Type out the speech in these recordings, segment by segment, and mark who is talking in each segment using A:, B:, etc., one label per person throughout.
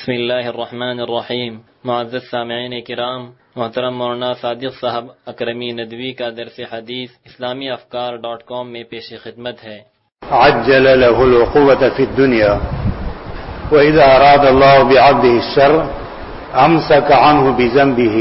A: بسم اللہ الرحمن الرحیم۔ معزز سامعین کرام، محترم مولانا صادق صاحب اکرمی ندوی کا درس حدیث اسلامی افکار.com میں پیش خدمت ہے۔
B: عجل له العقوبة في الدنيا وإذا أراد الله بعبده الشر أمسك عنه بذنبه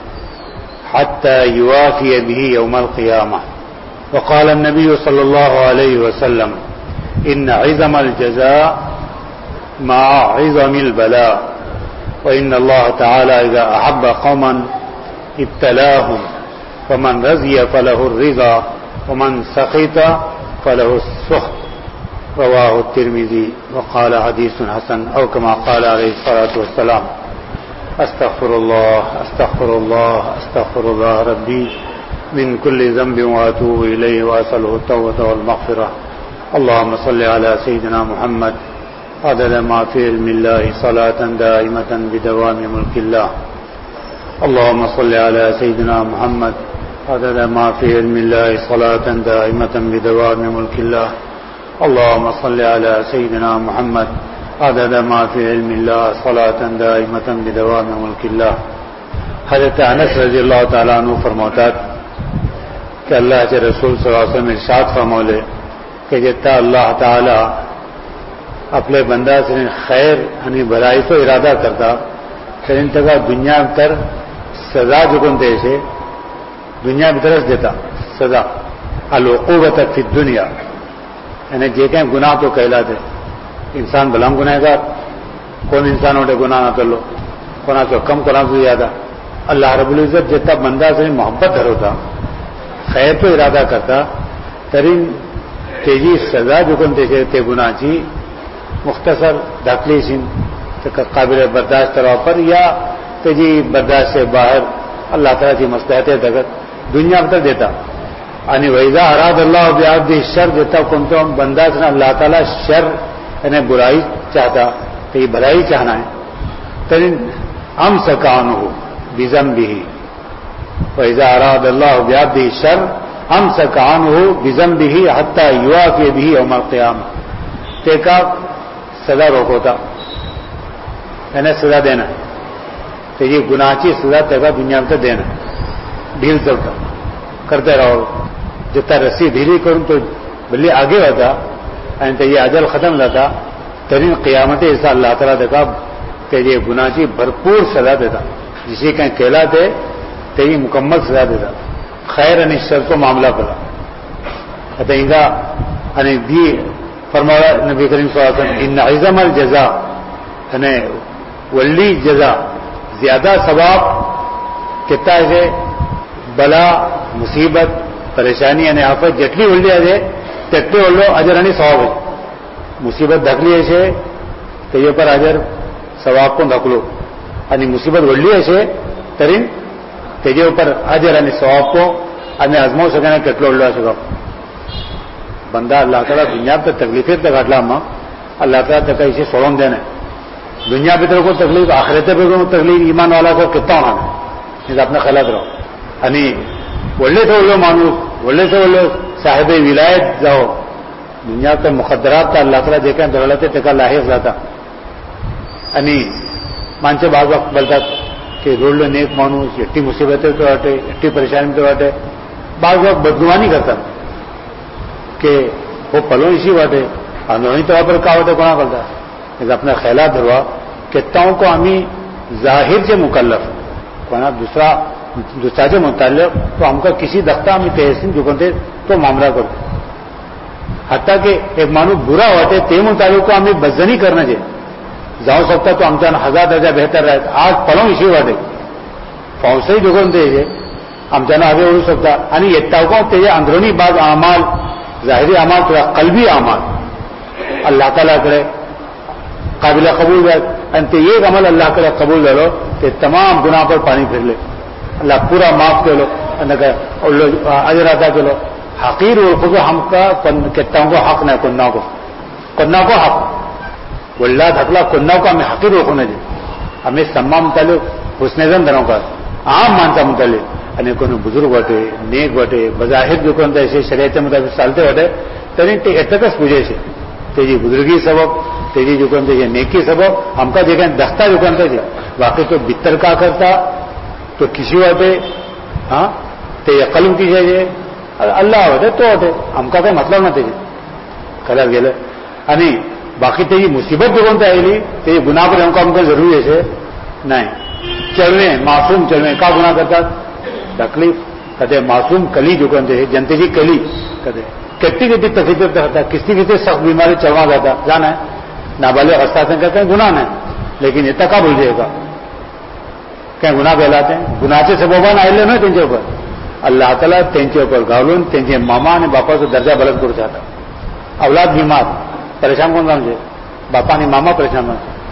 B: حتى يوافي به يوم القيامة. وقال النبي صلى الله عليه وسلم إن عظم الجزاء مع عظم البلاء وإن الله تعالى إذا أحب قوما ابتلاهم فمن رضي فله الرضا ومن سخط فله السخط. رواه الترمذي وقال حديث حسن أو كما قال عليه الصلاة والسلام. استغفر الله استغفر الله استغفر الله ربي من كل ذنب وأتوب إليه وأسأله التوبة والمغفرة. اللهم صل على سيدنا محمد عدد ما في علم الله صلاة دائمة بدوام ملك الله. اللهم صل على سيدنا محمد عدد ما في علم الله صلاة دائمة بدوام ملك الله. اللهم صل على سيدنا محمد عدد ما في علم الله صلاة دائمة بدوام ملك الله. حضرت انس رضی اللہ تعالیٰ عنہ فرماتا کہ اللہ کے رسول صلی اللہ علیہ وسلم ارشاد فرمولے کہ جتنا اللہ تعالی اپنے بندہ سے خیر یعنی بھلائی تو ارادہ کرتا پھر ان تک دنیا تر سزا جکن دے سے دنیا کی طرف دیتا سزا العقوبۃ فی الدنیا یعنی جے کہ گناہ تو کہلاتے انسان بلام گناہ گار کون انسان ہوتے گناہ نہ تو لو کونا تو کم کونا تو زیادہ اللہ رب العزت جتنا بندہ سے محبت دھر ہوتا خیر تو ارادہ کرتا ترین تیجی سزا جکن دے سے تے گناہ چی مختصر داخلی سن قابل برداشت طرح پر یا تجی برداشت سے باہر اللہ تعالیٰ کی مصلحت دگت دنیا پر دیتا یعنی وَإِذَا أَرَادَ اللَّهُ بِعَبْدِهِ الشَّرَّ جتا کن تو بندہ سے اللہ تعالیٰ شر یعنی برائی چاہتا تو یہ بھلائی چاہنا ہے ترین أَمْسَكَ عَنْهُ بِذَنبِهِ وَإِذَا أَرَادَ اللَّهُ بِعَبْدِهِ الشَّرَّ أَمْسَكَ عَنْهُ بِذَنبِهِ حَتَّى يُوَافِيَ بِهِ يَوْمَ الْقِيَامَةِ کا سزا روکوتا یعنی سزا دینا تو یہ گناہ کی سزا تیگا دنیا میں دینا ڈھیل چلتا کرتے رہو جتنا رسی ڈھیلی کروں تو بلی آگے ہوتا یعنی تو یہ اجل ختم رہتا ترین قیامت ایسا اللہ تعالیٰ دیکھا کہ یہ گناہ کی بھرپور سزا دیتا جسے کہیں کہلاتے تو یہ مکمل سزا دیتا خیر یعنی شر کو معاملہ پڑا یعنی دی فرمایا نبی کریم صلی اللہ علیہ وسلم ان عظم الجزاء یعنی ولی جزا زیادہ ثواب کتنا ہے بلا مصیبت پریشانی یعنی آفت جتلی ولی ہے تتلی ولو اجر یعنی ثواب ہے مصیبت دھکلی ہے تو یہ پر اجر ثواب کو دھکلو یعنی مصیبت ولی ہے ترین تیجے اوپر اجر یعنی ثواب کو یعنی ازمو سکنے تتلو ولو سکا بندہ اللہ تعالیٰ دنیا پہ تکلیفیں تک ہٹلا ماں اللہ تعالیٰ تک اسے سولون دینا دنیا پہ کو تکلیف آخرت پہ کو تکلیف ایمان والا کو کتنا ہونا ہے اپنے خیالات رہو یعنی ولے سے بولو مانوس ولے سے بولو صاحب ولایت جاؤ دنیا پہ مقدرات کا اللہ تعالیٰ دیکھیں دولت تکا لاحق جاتا یعنی مانچے بعض وقت بولتا کہ رول نیک مانوس اٹھی مصیبتیں تو ہٹے اٹھی پریشانی تو ہٹے بعض وقت بدگمانی کرتا کہ وہ پلوں اسی بات ہے انہوں طور پر کہا ہوتا کہاں کرتا لیکن اپنا خیالات دھروا کہتاؤں کو ہمیں ظاہر سے مکلف کہنا دوسرا سے متعلق تو ہم کا کسی دختہ ہمیں تحسین جو کرتے تو معاملہ کرتے حتیٰ کہ ایک مانو برا ہوتے تے متعلق کو ہمیں بدزنی کرنا چاہیے جاؤ سکتا تو ہم چاہنا ہزار درجہ بہتر رہے آج پلوں اسی بات ہے فوج جو کرتے ہم چاہنا آگے ہو سکتا یعنی اتاؤں تیجے اندرونی بعض اعمال ظاہری اعمال تو قلبی اعمال اللہ تعالیٰ کرے قابل قبول ہے انت یہ عمل اللہ کرے قبول کرو کہ تمام گناہ پر پانی پھر لے اللہ پورا معاف کر لو اجر ادا کر لو حقیر خود ہم کا کتوں کو حق نہ کنہ کو حق اللہ دھکلا کنہ کو ہمیں حقیر رکھنا چاہیے ہمیں سما متعلق حسن زن دروں کا عام مانتا متعلق یعنی کو بزرگ وٹے نیک وٹے بظاہر جو ایسے شریعت مطابق چلتے وٹے ترین اتکس پوجے سے تیجی بزرگی سبب तेजी जो कोण तेजे नेकी सबब आमकां जे काय दखता जो कोण तेजे बाकी तो भितर का करता तो किशी वाटे हां ते कलम किशाचे अल्लाह वाटे तो वाटे आमकां काय मतलब ना तेजे कळत गेलं आणि बाकी तेजी मुसीबत जो कोण आयली ते गुन्हा पर आमकां जरूरी आहे नाही चलणे मासूम चलणे का गुन्हा करतात तकलीफ कदे मासूम कली जो कोण जनतेची कली कदे कितनी कितनी तकलीफें करता कितनी सख्त बीमारी चलवा जाता जाना है नाबालिग हस्ताक्षर करते हैं गुनाह नहीं लेकिन इतना का भूल जाएगा क्या गुनाह कहलाते हैं गुनाचे सबबान आयले ना त्यांच्या ऊपर अल्लाह ताला त्यांच्या ऊपर घालून त्यांचे मामा आणि बापाचा दर्जा बलंद करू जाता औलाद बीमार परेशान कोण समजे बापा आणि मामा परेशान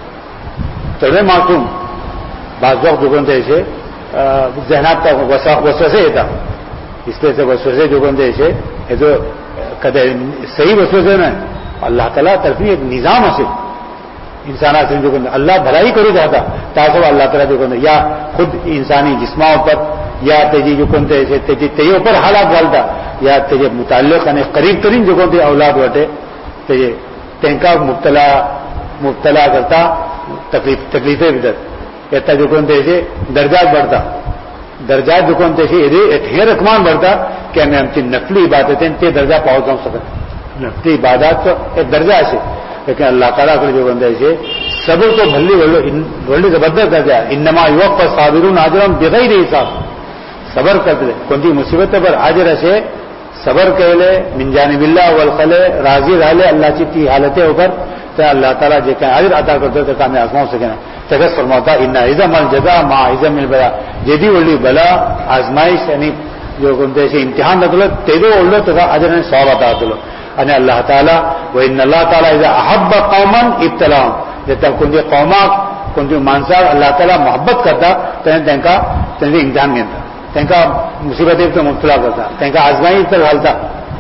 B: सगळे मासूम बाजूक दुकान द्यायचे जहनात वसवसे येतात इसलिए से वसवसे दुकान द्यायचे हे जो कदे सही वसवसे नाही अल्लाह ताला तरफी एक निजाम असेल इंसानाचे जो अल्लाह भलाई करू चाहता त्यासोबत अल्लाह ताला जो या खुद इंसानी जिस्मावर या तेजी जो कोणते ते ऊपर हालात घालता या तेजे मुताल्लिक आणि करीब तरीन जो कोणते औलाद वाटे तेजे त्यांका मुब्तला करता तकलीफे भितर येता जो कोणते दर्जात बढ़ता दर्जात जो कोणते हे रकमान बढ़ता की आम्ही आमची नफली इबादत ते दर्जा पावत जाऊ शकत नफली इबादत एक दर्जा असे लेकिन अल्लाह ताला कडे जो बंदे सबर तो भल्ली जबरदस्त दर्जा इन्नमा युवक साबिरून आजरम बिगैर हिसाब सबर करते कोणती मुसीबतवर हाजीर असे सबर केले मिंजानी बिल्ला वल खले राजी राहिले अल्लाहची ती हालते ऊपर तर अल्लाह ताला जे काय हाजीर अता करतो ते काम आजमावू सकेना त्याच्याच फरमावता इन्ना इजम अल जजा मा इजम अल बला जेदी वडली बला आजमाइश आणि जो कोणते इम्तिहान लागलं तेदो ओढलं त्याचा अजर आणि सवाब अता होतो आणि अल्लाह ताला व इन्न अल्लाह ताला इजा अहब्ब कौमन इब्तलाहum जेता कोणते कौमाक कोणते माणसाक अल्लाह ताला मोहब्बत करता त्यांचे इम्तिहान घेता त्यांका मुसीबतेर मुब्तला करता त्यांका आजमाई तर घालता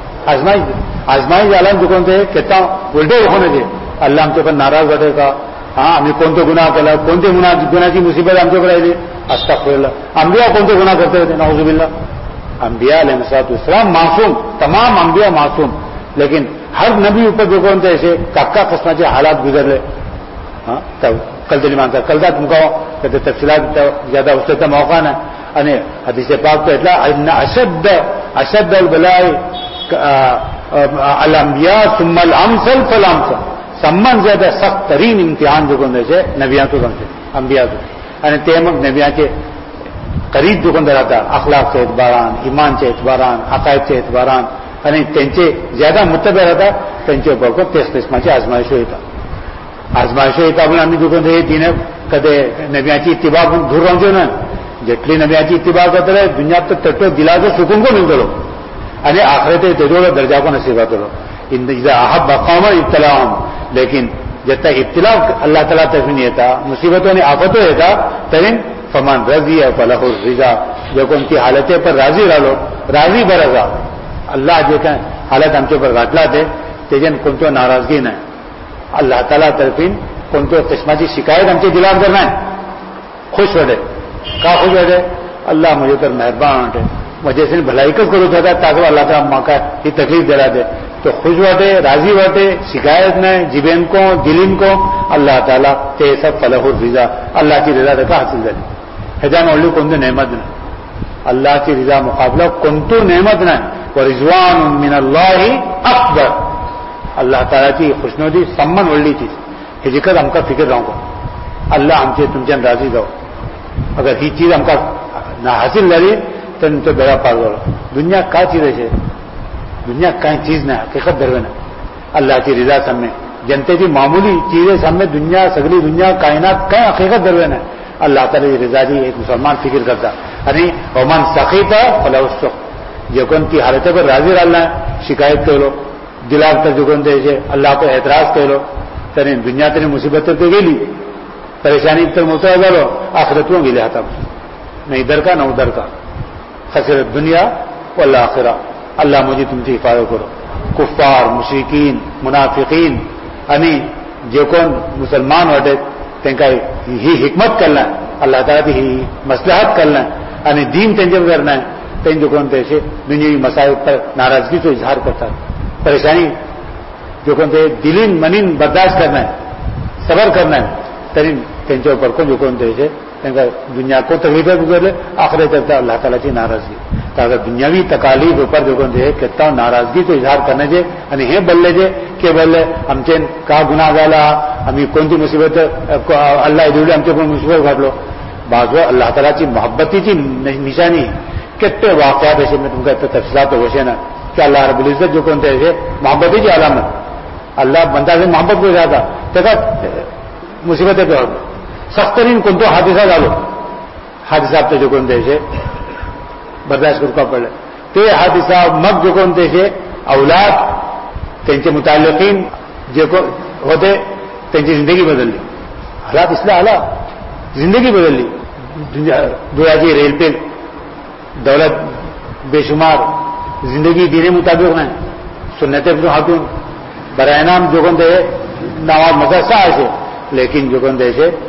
B: आजमाई झाला कोणते केता उलटे होण्याचे अल्लाह आमच्याकडे नाराज वाटे का हां आम्ही कोणते गुन्हा केला कोणते गुन्हाची मुसीबत आमच्याकडे आली अस्तगफिरुल्लाह अंबिया कोणते गुन्हा करते होते नाउजुबिल्लाह अंबिया अलैहिस्सलाम मासूम तमाम अंबिया मासूम लेकिन हर नबी ऊपर जो कोणते ऐसे काका कसमाचे हालात गुजरले हां कल तरी मानता कलदा तुमका कधी तफसिलात ज्यादा उसका मौका नाही आणि हदीस पाक तो એટલા अशद बलाई अल अंबिया सुम्मा अल अमसल फल अमसल सम्मान ज्यादा सख्त तरीन इम्तिहान जो कोण द्यायचे नबियाचो सांगते अंबियाचो आणि ते मग नबियाचे करीब जो कोण राहता अखलाकचे एतबारान इमानचे एतबारान अकायदचे एतबारान आणि त्यांचे ज्यादा मुत्तबे राहतात त्यांचे बरोबर तेच किस्माची आजमायशो येतात आजमायशो येता म्हणून आम्ही जो कोण तिने कधी नबियाची इत्तिबा दूर राहून ना जेटली नबियाची इत्तिबा करतले दुनियात तर तटो दिलाचो सुकून कोण मिळतलो आणि आखिरते तेजो दर्जा कोण नसीब जातलो इजा अहब्ब कौमन इब्तलाहum लेकिन जेता इब्तिला अल्लाह ताला तरफीन येता मुसीबतों आणि आफतो येता तरी फमन रजिया फलहु रिजा जो कोणती हालते पर राजी राहिलो राजी बरगा अल्लाह जे काय हालत आमचे पर घातला तेजन कोणतो नाराजगी नाही अल्लाह ताला तरफीन कोणतो किस्माची शिकायत आमचे दिलार कर नाही खुश वाटे का खुश वाटे अल्लाह मुझे तर मेहरबान वाटे मुझे से भलाईकच करू देता ताकि अल्लाह ताला मका ही तकलीफ दिला दे तो खुश वाटे राजी वाटे शिकायत नहीं जिबेन को दिलिन को अल्लाह ताला ते सब फलहुर रिजा अल्लाह की रिजा का हासिल झाली ह्याच्यान ओळली कोणती नेमत नाही अल्लाह की रिजा मुकाबला कोणतो नेमत नाही व रिजवान मिनल्लाहि अकबर अल्लाह तालाची खुशनुदी सम्मान ओळली ती हे जिकत आमका फिकर राहू अल्लाह आमचे तुमच्यान राजी जाऊ अगर ही चीज आमका ना हासिल झाली तर तो बेड़ा पार झालो दुनिया काय चीज आहे दुनिया काय चीज नाही हकीकत धरवे ना अल्लाह की रिजा सामने जनतेची मामूली चीजें सामने दुनिया सगळी दुनिया कायनात काय हकीकत धरवे नाही अल्लाह ताला रिजाची एक मुसलमान फिकिर करता आणि ओमान सखीता फला सुख जे कोणती हालतेवर राजी राहिला शिकायत केलो दिलार तर जो कोणते अल्लाह को एतराज केलो तरी दुनिया तरी मुसीबत तर गेली परेशानी तर मोठा झालो आखिरतून गेले हातापासून न इधर का न उधर का खसरत दुनिया वल्ला आखिरा अल्लाह मुझे तुमची हिफाजत करो कुफ्फार मुश्रिकीन मुनाफिकीन आणि जे कोण मुसलमान वाटे त्यांना ही हिकमत करना अल्लाह ताला ही मसलहत करना आणि दीन त्यांच्यावर करना त्यांचे कोण त्याचे दुनियावी मसाइल पर नाराजगीचा इजहार करतात परेशानी जो कोण ते दिलीन मनीन बर्दाश्त करना صبر کرنا ہے ترین تینچوں پر کو جو کون دے سے دنیا کو تکلیفیں گزرے آخرت تک اللہ تعالیٰ کی ناراضگی تاکہ دنیاوی تکالیف اوپر جو کون دے کہتا ہوں ناراضگی تو اظہار کرنا چاہیے یعنی ہے بل لے جائے کہ بلے ہم چین کا گناہ گالا ہمیں کون سی مصیبت اللہ ادھر ہم سے کوئی مصیبت گھٹ لو بعض اللہ تعالیٰ کی محبتی کی نشانی کتنے واقعات ایسے میں تم کا تفصیلات تو ویسے نا کہ اللہ رب العزت جو کون ایسے محبتی کی علامت اللہ بندہ سے محبت کو زیادہ دیکھا مصیبتیں پہ سخت ترین کن تو حادثہ ڈالو حادثات تو جو کون سے برداشت کر پڑے تو یہ حادثہ مگ جو کون سے اولاد تینچے متعلقین جو ہوتے تینچی زندگی بدل لی حالات اس لیے حالات زندگی بدل لی دنیا کی ریل پہ دولت بے شمار زندگی دین مطابق ہیں سنت خاتون برائے نام جو کون دے نماز مدرسہ ایسے لیکن جو کون دے سے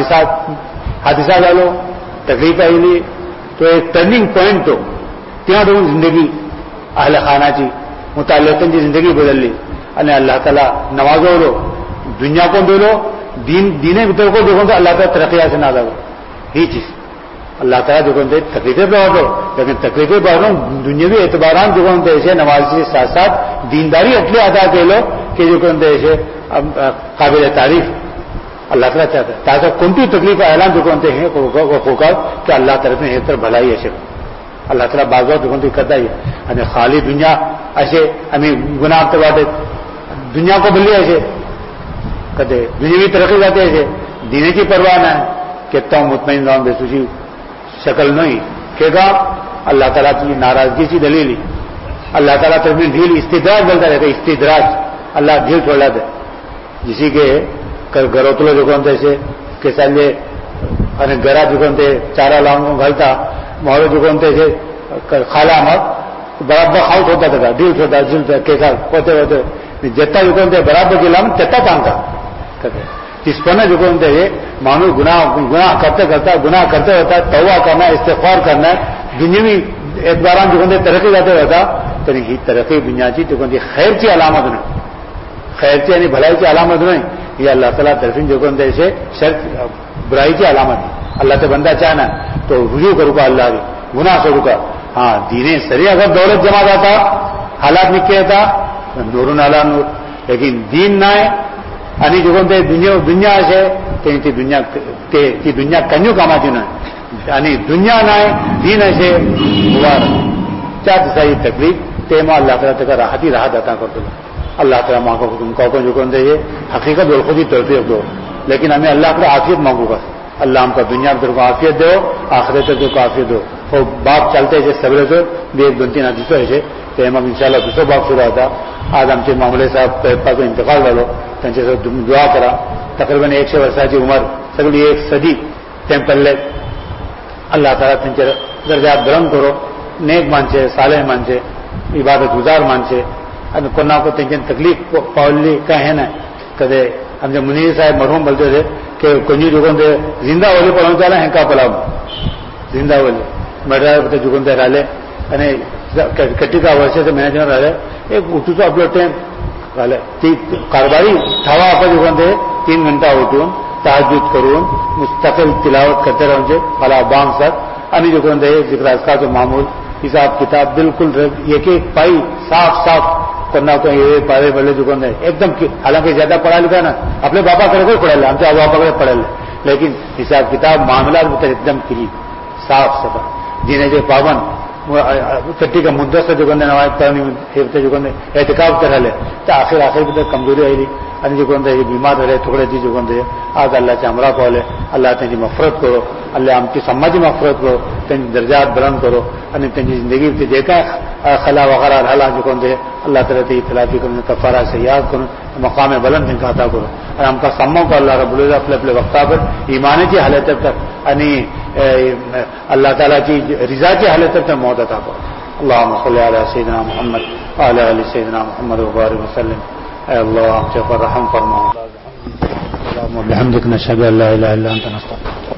B: حادثہ ڈالو تکلیف آئی لی تو ایک ٹرننگ پوائنٹ تو تیار زندگی اہل خانہ کی متعلقین کی زندگی بدل لی یعنی اللہ تعالیٰ نمازوں لو دنیا کو دے لو دین بطور کو جو کون اللہ تعالیٰ ترقیہ سے نہ دو ہی چیز اللہ تعالیٰ جو کون تکلیفیں بڑھا دو لیکن تکلیفیں بڑھا دنیاوی اعتبارات جو کون ایسے نماز کے ساتھ ساتھ دینداری اٹلی ادا کر لو کہ جو کون ایسے قابل تعریف اللہ تعالیٰ چاہتا ہے تاکہ کون سی تکلیف کا اعلان جو کونتے ہیں خوکر کہ اللہ طرف میں ہر بھلائی ایسے اللہ تعالیٰ بازو جو کون کرتا ہی ہمیں خالی دنیا ایسے ہمیں گناہ کرواتے دنیا کو بلے ایسے کہتے دنیاوی ترقی جاتے ایسے دینے کی پرواہ نہ ہے کہتا ہوں مطمئن رہوں بے سوچی شکل نہیں کہ گا اللہ تعالیٰ کی ناراضگی کی دلیل اللہ تعالیٰ طرف میں ڈھیل استدراج بولتا رہتا استدراج اللہ ڈھیل چھوڑا دے جسی کے گروتلو جو کون سے کیسا لے گرا جو کون چارا لاؤں گھلتا محرو جو کون سے خالا مت برابر خاؤٹ ہوتا تھا ڈھیل چھوڑتا جلتا کیسا ہوتے ہوتے جتا جو کون برابر جلا میں چتا کام تھا اس پر جو کون مانو گناہ کرتے کرتا گناہ کرتے ہوتا توبہ کرنا استغفار کرنا دنیاوی اعتباران جو کون ترقی جاتے ہوتا تو یہ ترقی دنیا کی جو کون خیر کی علامت نہیں خیر کی یعنی بھلائی کی علامت نہیں یہ اللہ تعالیٰ طرفین جو کون سے شرط برائی کی علامت ہے اللہ سے بندہ چاہنا تو رجوع کا رکا اللہ کی گناہ سے رکا ہاں دین سری اگر دولت جمع جاتا حالات میں کیا تھا نور نالا نور لیکن دین نہ ہے یعنی جو کون دنیا سے دنیا کنیو کاماتی نہ یعنی دنیا نہ ہے دین ایسے چاہتے صحیح تکلیف تیما اللہ تعالیٰ تک راحت ہی راحت عطا کر دو اللہ تعالیٰ ماں کو تم کو جو کون دے حقیقت اور خود ہی توفیق دو لیکن ہمیں اللہ کا عافیت مانگو گا اللہ ہم کا دنیا میں کو عافیت دو آخرت کو عافیت دو وہ باپ چلتے ایسے سبرے سے بھی ایک دن تین حدیثوں ایسے تو ہم ان شاء اللہ دوسرا باپ شروع ہوتا آج ہم سے معاملے صاحب کو انتقال ڈالو تنچے سے دعا کرا تقریباً 100 वर्षा کی عمر سگلی ایک صدی تیم پہلے اللہ تعالیٰ تنچے درجات بلند کرو نیک مانچے صالح مانچے عبادت گزار مانچے کونا کو تنجن تکلیف پاولی کا ہے نا کدے ہم جب منیر صاحب مرحوم بولتے تھے کہ کنجی جگن دے زندہ والی پڑھنا چاہنا ہے کا پلاؤ زندہ والی مرا جگن دے رالے کٹی کا ورषे سے مینیجر رہے ایک اٹھو تو اپلو ٹائم رالے کاروباری تھاوا آپ جگن دے 3 घंटा उठून तहज्जुद करून मुस्तकिल तिलावत करते रहोगे फला बांग सक आणि जगन दे जिक्र का जो मामूल हिसाब किताब बिल्कुल एक एक पाई साफ साफ करना को ये पारे बड़े जो है एकदम हालांकि ज्यादा पढ़ा लिखा ना अपने बाबा करे कोई पढ़ा ले हम तो बाबा करे पढ़ा ले लेकिन हिसाब किताब मामला एकदम क्लीन साफ सफा जीने के पावन छठी का मुद्दा से जो नमाज पढ़नी जो एहतिकाफ कर ले तो आखिर की तो कमजोरी आई आणि जो ये बीमार रहे थोड़े जी जो आज अल्लाह से हमरा पावले अल्लाह त्यांची मफरत करो अल्लाह आमची समाजी मफरत करो त्यांची दर्जात बुलंद करो आणि त्यांची जिंदगी जे काय खला वगैरह रहा जो अल्लाह ताला ते इतलाफी करून कफारा से याद करून मकाम बुलंद इनका अता करो और हमका सम्मो को अल्लाह रब्बुल इज्जत अपने अपने वक्ता पर ईमान की हालत तक आणि अल्लाह ताला की रिजा की हालत तक मौत अता करो अल्लाहुम्मा सल्लि अला सय्यिदिना मुहम्मद व अला आलि सय्यिदिना मुहम्मद व बारिक वसल्लम اے اللہ ہم سے رحم فرما اللهم بحمدک نشهد ان لا اله الا انت نستغفرک